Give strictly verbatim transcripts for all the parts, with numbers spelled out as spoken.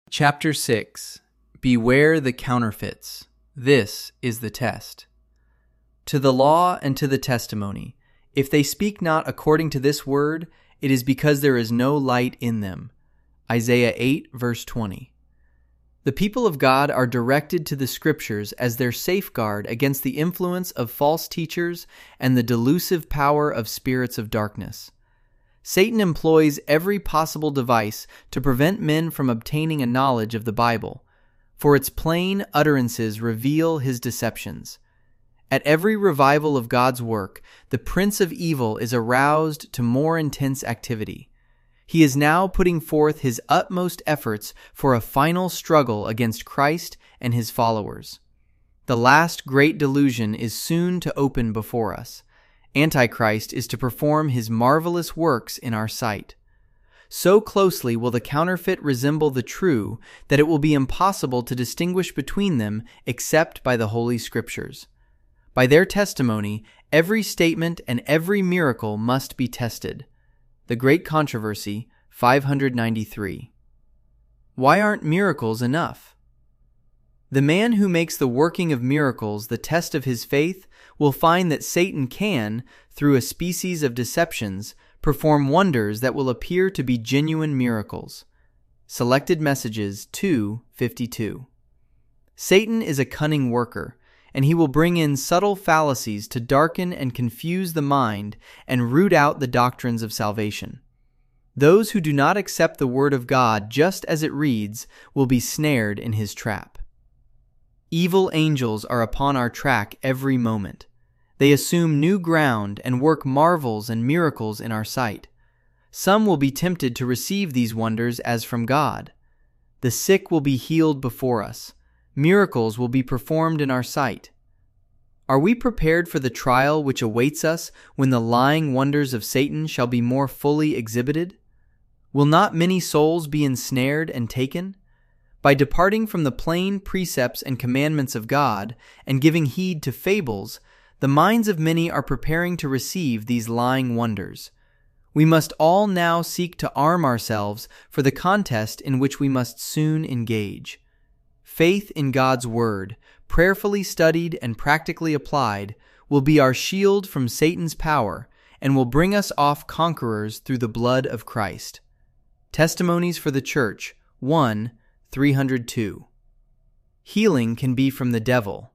Chapter six. Beware the counterfeits. This is the test. To the law and to the testimony, if they speak not according to this word, it is because there is no light in them. Isaiah eight, verse twenty. The people of God are directed to the Scriptures as their safeguard against the influence of false teachers and the delusive power of spirits of darkness. Satan employs every possible device to prevent men from obtaining a knowledge of the Bible, for its plain utterances reveal his deceptions. At every revival of God's work, the prince of evil is aroused to more intense activity. He is now putting forth his utmost efforts for a final struggle against Christ and his followers. The last great delusion is soon to open before us. Antichrist is to perform his marvelous works in our sight. So closely will the counterfeit resemble the true that it will be impossible to distinguish between them except by the Holy Scriptures. By their testimony, every statement and every miracle must be tested. The Great Controversy, five ninety-three. Why aren't miracles enough? The man who makes the working of miracles the test of his faith will find that Satan can, through a species of deceptions, perform wonders that will appear to be genuine miracles. Selected Messages two fifty-two. Satan is a cunning worker, and he will bring in subtle fallacies to darken and confuse the mind and root out the doctrines of salvation. Those who do not accept the Word of God just as it reads will be snared in his trap. Evil angels are upon our track every moment. They assume new ground and work marvels and miracles in our sight. Some will be tempted to receive these wonders as from God. The sick will be healed before us. Miracles will be performed in our sight. Are we prepared for the trial which awaits us when the lying wonders of Satan shall be more fully exhibited? Will not many souls be ensnared and taken? By departing from the plain precepts and commandments of God and giving heed to fables, the minds of many are preparing to receive these lying wonders. We must all now seek to arm ourselves for the contest in which we must soon engage. Faith in God's Word, prayerfully studied and practically applied, will be our shield from Satan's power and will bring us off conquerors through the blood of Christ. Testimonies for the Church, one, three oh two. Healing can be from the devil.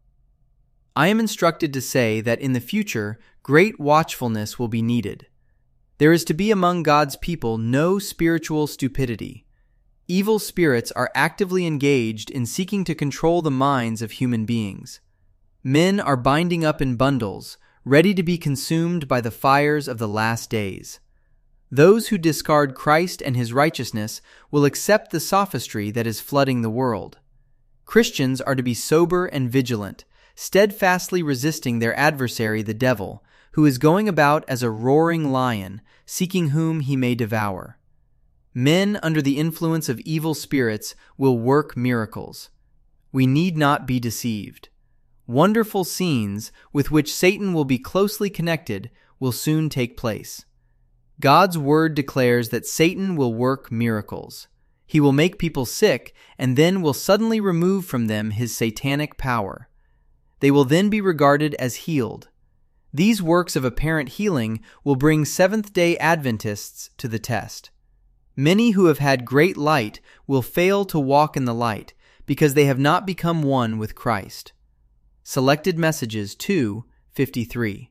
I am instructed to say that in the future, great watchfulness will be needed. There is to be among God's people no spiritual stupidity. Evil spirits are actively engaged in seeking to control the minds of human beings. Men are binding up in bundles, ready to be consumed by the fires of the last days. Those who discard Christ and his righteousness will accept the sophistry that is flooding the world. Christians are to be sober and vigilant, steadfastly resisting their adversary the devil, who is going about as a roaring lion, seeking whom he may devour. Men under the influence of evil spirits will work miracles. We need not be deceived. Wonderful scenes, with which Satan will be closely connected, will soon take place. God's Word declares that Satan will work miracles. He will make people sick and then will suddenly remove from them his satanic power. They will then be regarded as healed. These works of apparent healing will bring Seventh-day Adventists to the test. Many who have had great light will fail to walk in the light because they have not become one with Christ. Selected Messages two fifty-three.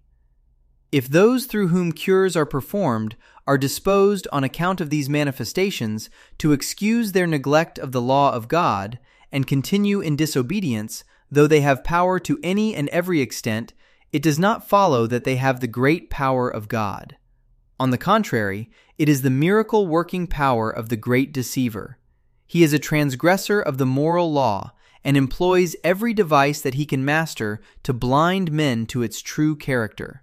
If those through whom cures are performed are disposed on account of these manifestations to excuse their neglect of the law of God and continue in disobedience, though they have power to any and every extent, it does not follow that they have the great power of God. On the contrary, it is the miracle-working power of the great deceiver. He is a transgressor of the moral law and employs every device that he can master to blind men to its true character.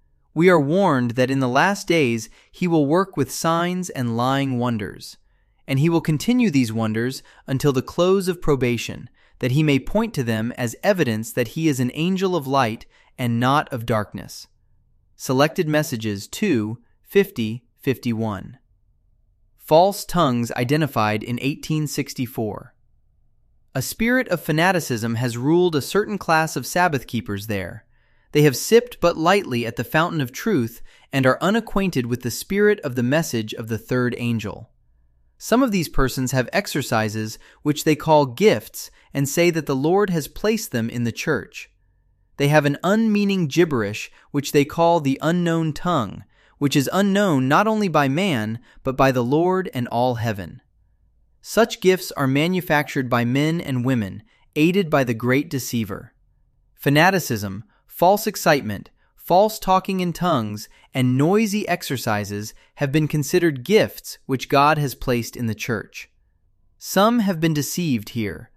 We are warned that in the last days he will work with signs and lying wonders, and he will continue these wonders until the close of probation, that he may point to them as evidence that he is an angel of light and not of darkness. Selected Messages two fifty fifty-one. False tongues identified in eighteen sixty-four. A spirit of fanaticism has ruled a certain class of Sabbath keepers there. They have sipped but lightly at the fountain of truth and are unacquainted with the spirit of the message of the third angel. Some of these persons have exercises which they call gifts and say that the Lord has placed them in the church. They have an unmeaning gibberish which they call the unknown tongue, which is unknown not only by man, but by the Lord and all heaven. Such gifts are manufactured by men and women, aided by the great deceiver. Fanaticism, false excitement, false talking in tongues, and noisy exercises have been considered gifts which God has placed in the church. Some have been deceived here.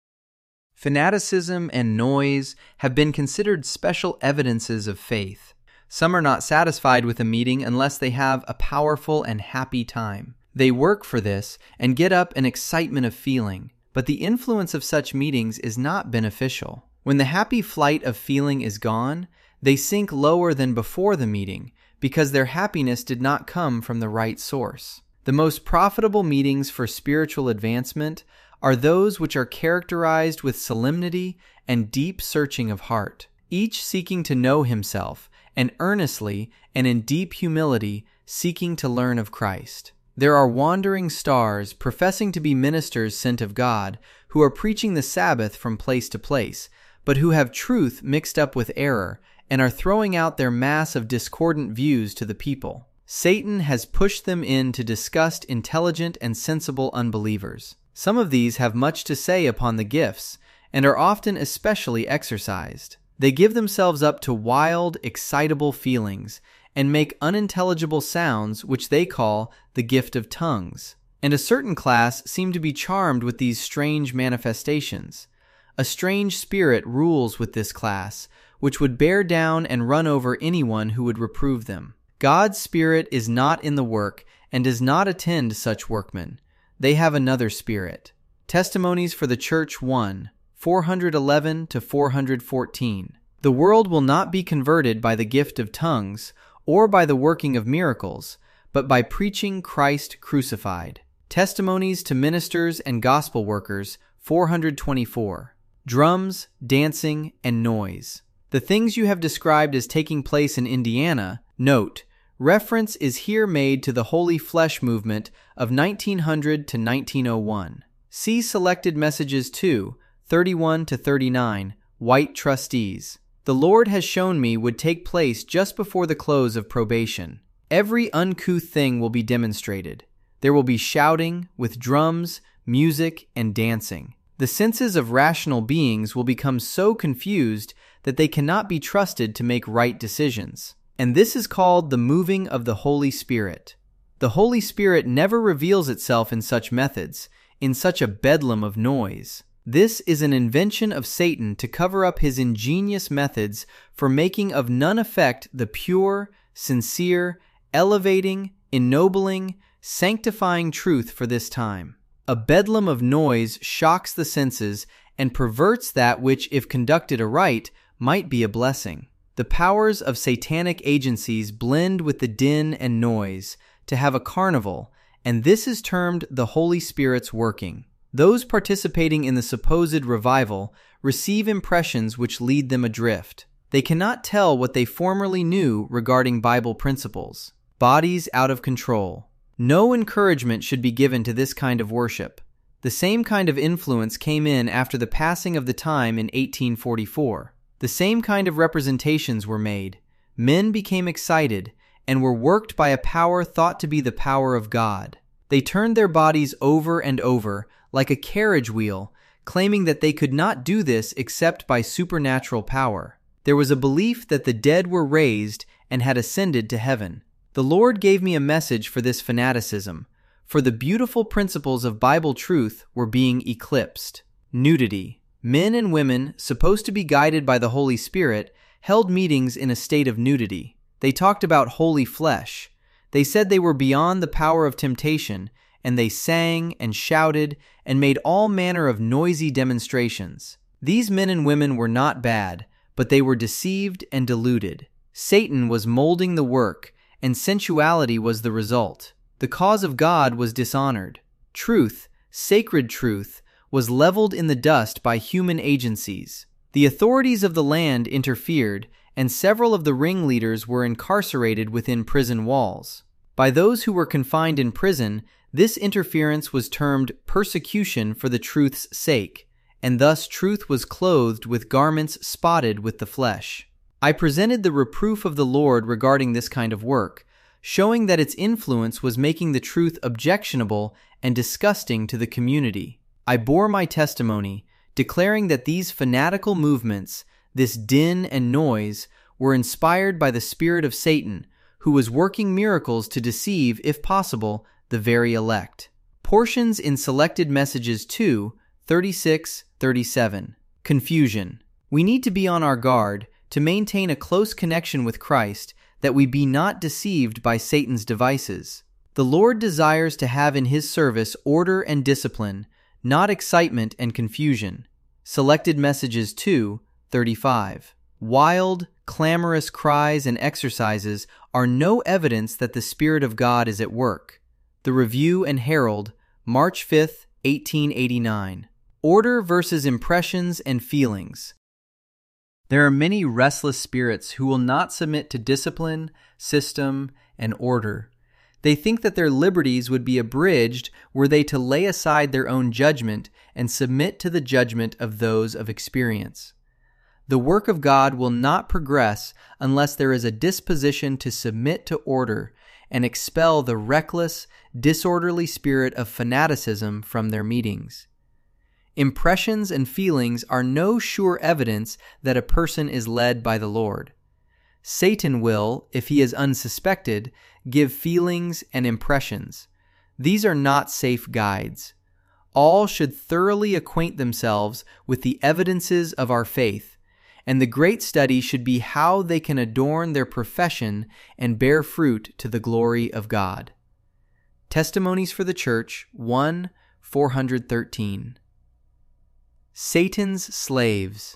Fanaticism and noise have been considered special evidences of faith. Some are not satisfied with a meeting unless they have a powerful and happy time. They work for this and get up an excitement of feeling, but the influence of such meetings is not beneficial. When the happy flight of feeling is gone, they sink lower than before the meeting because their happiness did not come from the right source. The most profitable meetings for spiritual advancement are those which are characterized with solemnity and deep searching of heart, each seeking to know himself, and earnestly and in deep humility seeking to learn of Christ. There are wandering stars professing to be ministers sent of God who are preaching the Sabbath from place to place, but who have truth mixed up with error and are throwing out their mass of discordant views to the people. Satan has pushed them in to disgust intelligent and sensible unbelievers. Some of these have much to say upon the gifts and are often especially exercised. They give themselves up to wild, excitable feelings and make unintelligible sounds which they call the gift of tongues. And a certain class seem to be charmed with these strange manifestations. A strange spirit rules with this class, which would bear down and run over anyone who would reprove them. God's Spirit is not in the work and does not attend such workmen. They have another spirit. Testimonies for the Church one, four eleven to four fourteen. The world will not be converted by the gift of tongues or by the working of miracles, but by preaching Christ crucified. Testimonies to Ministers and Gospel Workers, four twenty-four. Drums, dancing, and noise. The things you have described as taking place in Indiana, note, reference is here made to the Holy Flesh movement of nineteen hundred to nineteen oh one. See Selected Messages two, thirty-one to thirty-nine, White Trustees. The Lord has shown me would take place just before the close of probation. Every uncouth thing will be demonstrated. There will be shouting, with drums, music, and dancing. The senses of rational beings will become so confused that they cannot be trusted to make right decisions. And this is called the moving of the Holy Spirit. The Holy Spirit never reveals itself in such methods, in such a bedlam of noise. This is an invention of Satan to cover up his ingenious methods for making of none effect the pure, sincere, elevating, ennobling, sanctifying truth for this time. A bedlam of noise shocks the senses and perverts that which, if conducted aright, might be a blessing. The powers of satanic agencies blend with the din and noise to have a carnival, and this is termed the Holy Spirit's working. Those participating in the supposed revival receive impressions which lead them adrift. They cannot tell what they formerly knew regarding Bible principles. Bodies out of control. No encouragement should be given to this kind of worship. The same kind of influence came in after the passing of the time in eighteen forty-four. The same kind of representations were made. Men became excited and were worked by a power thought to be the power of God. They turned their bodies over and over like a carriage wheel, claiming that they could not do this except by supernatural power. There was a belief that the dead were raised and had ascended to heaven. The Lord gave me a message for this fanaticism, for the beautiful principles of Bible truth were being eclipsed. Nudity. Men and women, supposed to be guided by the Holy Spirit, held meetings in a state of nudity. They talked about holy flesh. They said they were beyond the power of temptation, and they sang and shouted and made all manner of noisy demonstrations. These men and women were not bad, but they were deceived and deluded. Satan was molding the work, and sensuality was the result. The cause of God was dishonored. Truth, sacred truth, was leveled in the dust by human agencies. The authorities of the land interfered, and several of the ringleaders were incarcerated within prison walls. By those who were confined in prison, this interference was termed persecution for the truth's sake, and thus truth was clothed with garments spotted with the flesh. I presented the reproof of the Lord regarding this kind of work, showing that its influence was making the truth objectionable and disgusting to the community. I bore my testimony, declaring that these fanatical movements, this din and noise, were inspired by the spirit of Satan, who was working miracles to deceive, if possible, the very elect. Portions in Selected Messages two, thirty-six, thirty-seven. Confusion. We need to be on our guard to maintain a close connection with Christ, that we be not deceived by Satan's devices. The Lord desires to have in His service order and discipline, not excitement and confusion. Selected Messages two, thirty-five. Wild, clamorous cries and exercises are no evidence that the Spirit of God is at work. The Review and Herald, March fifth, eighteen eighty-nine. Order versus impressions and feelings. There are many restless spirits who will not submit to discipline, system, and order. They think that their liberties would be abridged were they to lay aside their own judgment and submit to the judgment of those of experience. The work of God will not progress unless there is a disposition to submit to order and expel the reckless, disorderly spirit of fanaticism from their meetings. Impressions and feelings are no sure evidence that a person is led by the Lord. Satan will, if he is unsuspected, give feelings and impressions. These are not safe guides. All should thoroughly acquaint themselves with the evidences of our faith, and the great study should be how they can adorn their profession and bear fruit to the glory of God. Testimonies for the Church, one, four thirteen. Satan's slaves.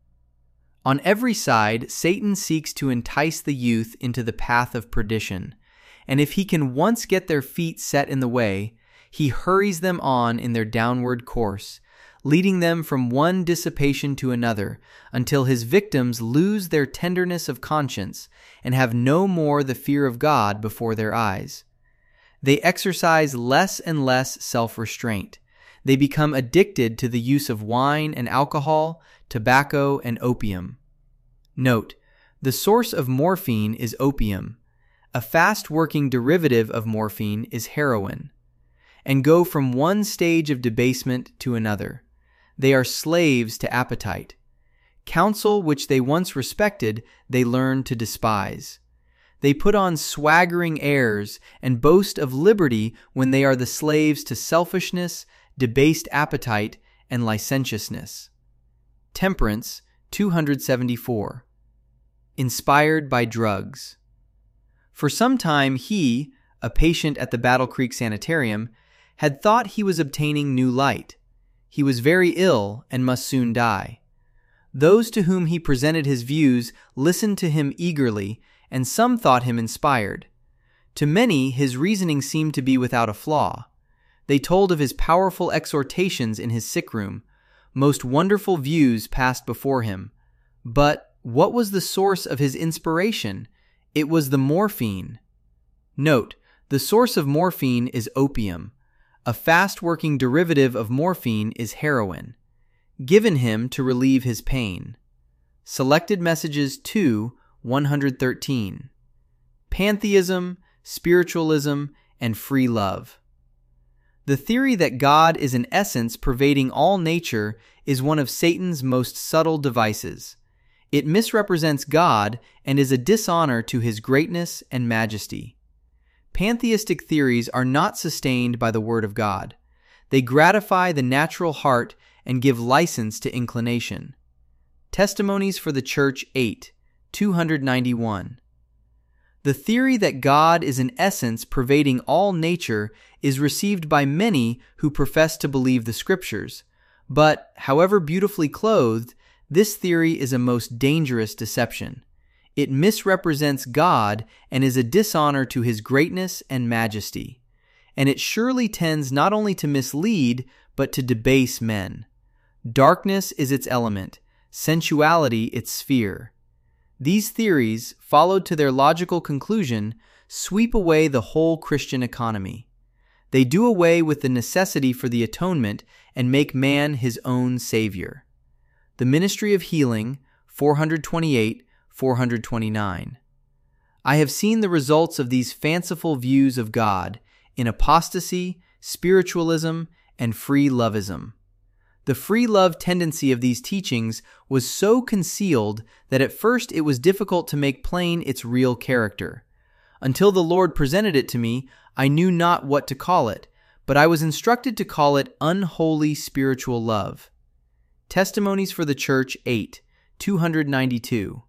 On every side, Satan seeks to entice the youth into the path of perdition, and if he can once get their feet set in the way, he hurries them on in their downward course, leading them from one dissipation to another, until his victims lose their tenderness of conscience and have no more the fear of God before their eyes. They exercise less and less self-restraint. They become addicted to the use of wine and alcohol, tobacco and opium. Note, the source of morphine is opium. A fast-working derivative of morphine is heroin. And go from one stage of debasement to another. They are slaves to appetite. Counsel which they once respected, they learn to despise. They put on swaggering airs and boast of liberty when they are the slaves to selfishness, debased appetite, and licentiousness. Temperance, two seventy-four. Inspired by drugs. For some time he, a patient at the Battle Creek Sanitarium, had thought he was obtaining new light. He was very ill and must soon die. Those to whom he presented his views listened to him eagerly, and some thought him inspired. To many his reasoning seemed to be without a flaw. They told of his powerful exhortations in his sick room. Most wonderful views passed before him. But what was the source of his inspiration? It was the morphine. Note, the source of morphine is opium. A fast-working derivative of morphine is heroin, given him to relieve his pain. Selected Messages two, one thirteen. Pantheism, spiritualism, and free love. The theory that God is an essence pervading all nature is one of Satan's most subtle devices. It misrepresents God and is a dishonor to his greatness and majesty. Pantheistic theories are not sustained by the Word of God. They gratify the natural heart and give license to inclination. Testimonies for the Church eight, two ninety-one. The theory that God is an essence pervading all nature is received by many who profess to believe the Scriptures, but, however beautifully clothed, this theory is a most dangerous deception. It misrepresents God and is a dishonor to his greatness and majesty. and it surely tends not only to mislead, but to debase men. Darkness is its element, sensuality its sphere. These theories, followed to their logical conclusion, sweep away the whole Christian economy. They do away with the necessity for the atonement and make man his own savior. The Ministry of Healing, four twenty-eight, four twenty-nine. I have seen the results of these fanciful views of God in apostasy, spiritualism, and free loveism. The free love tendency of these teachings was so concealed that at first it was difficult to make plain its real character. Until the Lord presented it to me, I knew not what to call it, but I was instructed to call it unholy spiritual love. Testimonies for the Church eight, two ninety-two.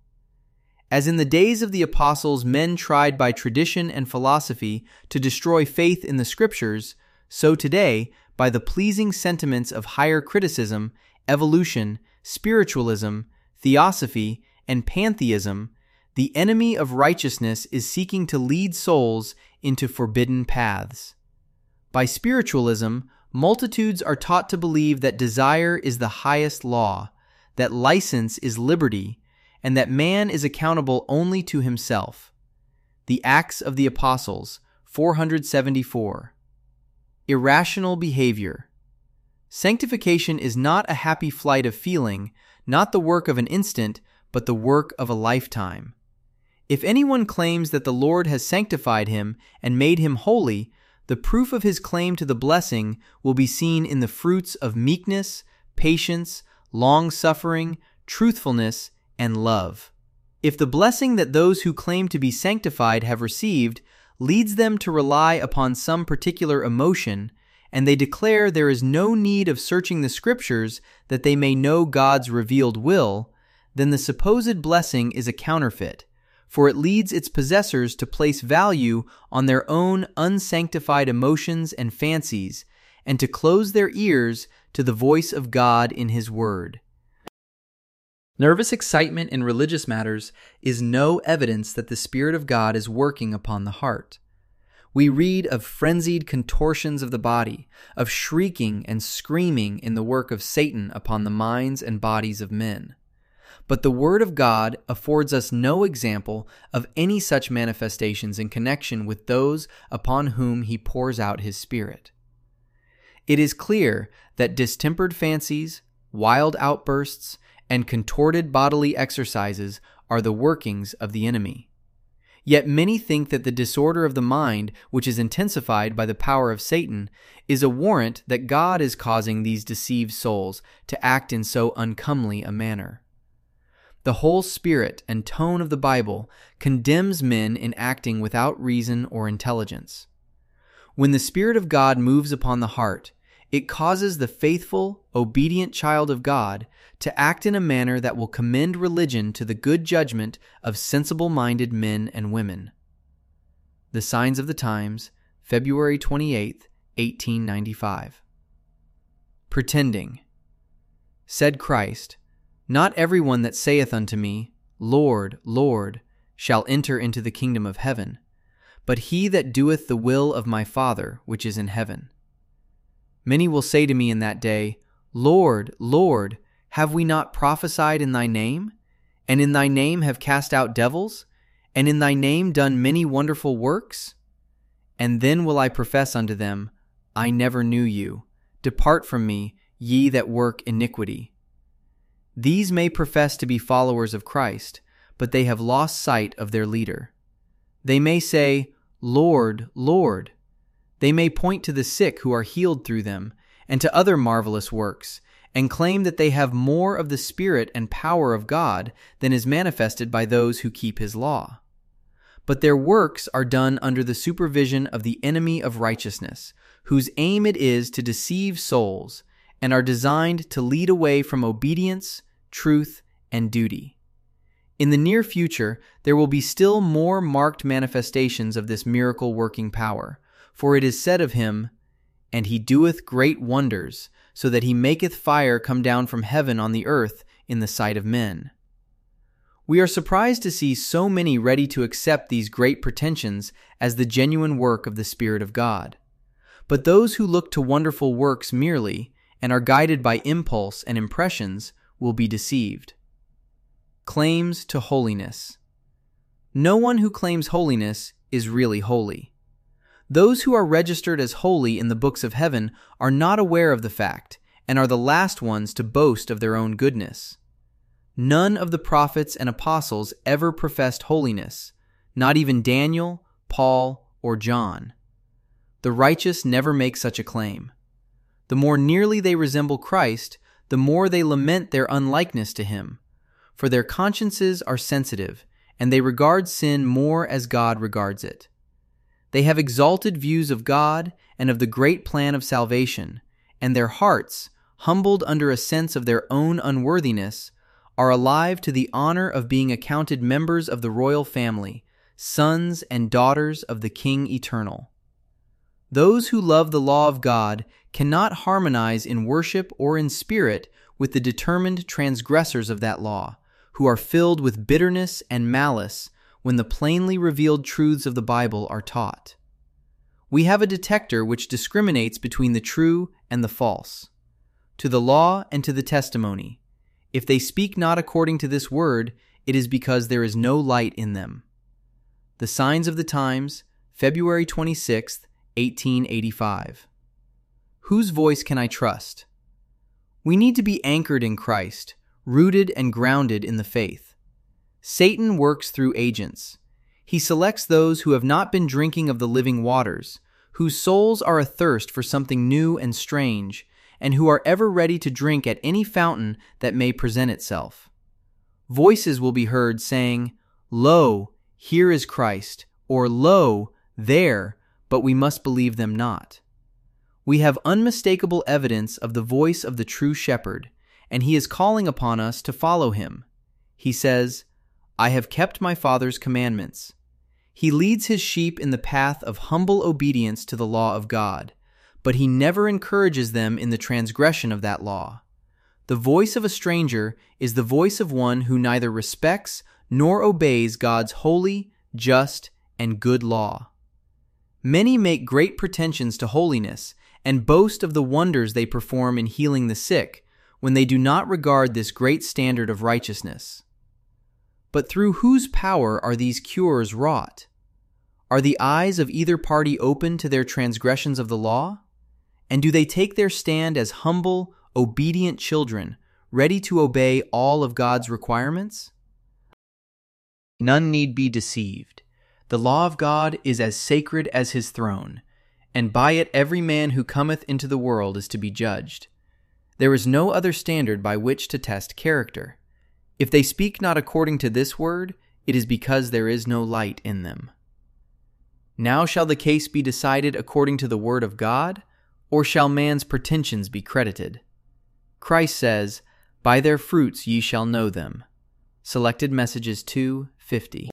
As in the days of the apostles men tried by tradition and philosophy to destroy faith in the Scriptures, so today, by the pleasing sentiments of higher criticism, evolution, spiritualism, theosophy, and pantheism, the enemy of righteousness is seeking to lead souls into forbidden paths. By spiritualism, multitudes are taught to believe that desire is the highest law, that license is liberty, and that man is accountable only to himself. The Acts of the Apostles, four seventy-four. Irrational behavior. Sanctification is not a happy flight of feeling, not the work of an instant, but the work of a lifetime. If anyone claims that the Lord has sanctified him and made him holy, the proof of his claim to the blessing will be seen in the fruits of meekness, patience, long-suffering, truthfulness, and love. If the blessing that those who claim to be sanctified have received leads them to rely upon some particular emotion, and they declare there is no need of searching the Scriptures that they may know God's revealed will, then the supposed blessing is a counterfeit, for it leads its possessors to place value on their own unsanctified emotions and fancies, and to close their ears to the voice of God in His Word. Nervous excitement in religious matters is no evidence that the Spirit of God is working upon the heart. We read of frenzied contortions of the body, of shrieking and screaming in the work of Satan upon the minds and bodies of men. But the Word of God affords us no example of any such manifestations in connection with those upon whom He pours out His Spirit. It is clear that distempered fancies, wild outbursts, and contorted bodily exercises are the workings of the enemy. Yet many think that the disorder of the mind, which is intensified by the power of Satan, is a warrant that God is causing these deceived souls to act in so uncomely a manner. The whole spirit and tone of the Bible condemns men in acting without reason or intelligence. When the Spirit of God moves upon the heart, it causes the faithful, obedient child of God to act in a manner that will commend religion to the good judgment of sensible-minded men and women. The Signs of the Times, February twenty-eighth, eighteen ninety-five. Pretending. Said Christ, "Not everyone that saith unto me, Lord, Lord, shall enter into the kingdom of heaven, but he that doeth the will of my Father which is in heaven. Many will say to me in that day, Lord, Lord, have we not prophesied in thy name? And in thy name have cast out devils? And in thy name done many wonderful works? And then will I profess unto them, I never knew you. Depart from me, ye that work iniquity." These may profess to be followers of Christ, but they have lost sight of their leader. They may say, Lord, Lord. They may point to the sick who are healed through them, and to other marvelous works, and claim that they have more of the Spirit and power of God than is manifested by those who keep His law. But their works are done under the supervision of the enemy of righteousness, whose aim it is to deceive souls, and are designed to lead away from obedience, truth, and duty. In the near future, there will be still more marked manifestations of this miracle-working power, for it is said of Him, "And He doeth great wonders, so that He maketh fire come down from heaven on the earth in the sight of men." We are surprised to see so many ready to accept these great pretensions as the genuine work of the Spirit of God. But those who look to wonderful works merely and are guided by impulse and impressions will be deceived. Claims to holiness. No one who claims holiness is really holy. Those who are registered as holy in the books of heaven are not aware of the fact and are the last ones to boast of their own goodness. None of the prophets and apostles ever professed holiness, not even Daniel, Paul, or John. The righteous never make such a claim. The more nearly they resemble Christ, the more they lament their unlikeness to him, for their consciences are sensitive, and they regard sin more as God regards it. They have exalted views of God and of the great plan of salvation, and their hearts, humbled under a sense of their own unworthiness, are alive to the honor of being accounted members of the royal family, sons and daughters of the King Eternal. Those who love the law of God cannot harmonize in worship or in spirit with the determined transgressors of that law, who are filled with bitterness and malice when the plainly revealed truths of the Bible are taught. We have a detector which discriminates between the true and the false. To the law and to the testimony, if they speak not according to this word, it is because there is no light in them. The Signs of the Times, February twenty-sixth, eighteen eighty-five. Whose voice can I trust? We need to be anchored in Christ, rooted and grounded in the faith. Satan works through agents. He selects those who have not been drinking of the living waters, whose souls are athirst for something new and strange, and who are ever ready to drink at any fountain that may present itself. Voices will be heard saying, "Lo, here is Christ," or "Lo, there," but we must believe them not. We have unmistakable evidence of the voice of the true shepherd, and he is calling upon us to follow him. He says, "I have kept my Father's commandments." He leads his sheep in the path of humble obedience to the law of God, but he never encourages them in the transgression of that law. The voice of a stranger is the voice of one who neither respects nor obeys God's holy, just, and good law. Many make great pretensions to holiness and boast of the wonders they perform in healing the sick when they do not regard this great standard of righteousness. But through whose power are these cures wrought? Are the eyes of either party open to their transgressions of the law? And do they take their stand as humble, obedient children, ready to obey all of God's requirements? None need be deceived. The law of God is as sacred as his throne, and by it every man who cometh into the world is to be judged. There is no other standard by which to test character. If they speak not according to this word, it is because there is no light in them. Now shall the case be decided according to the word of God, or shall man's pretensions be credited? Christ says, "By their fruits ye shall know them." Selected Messages two fifty.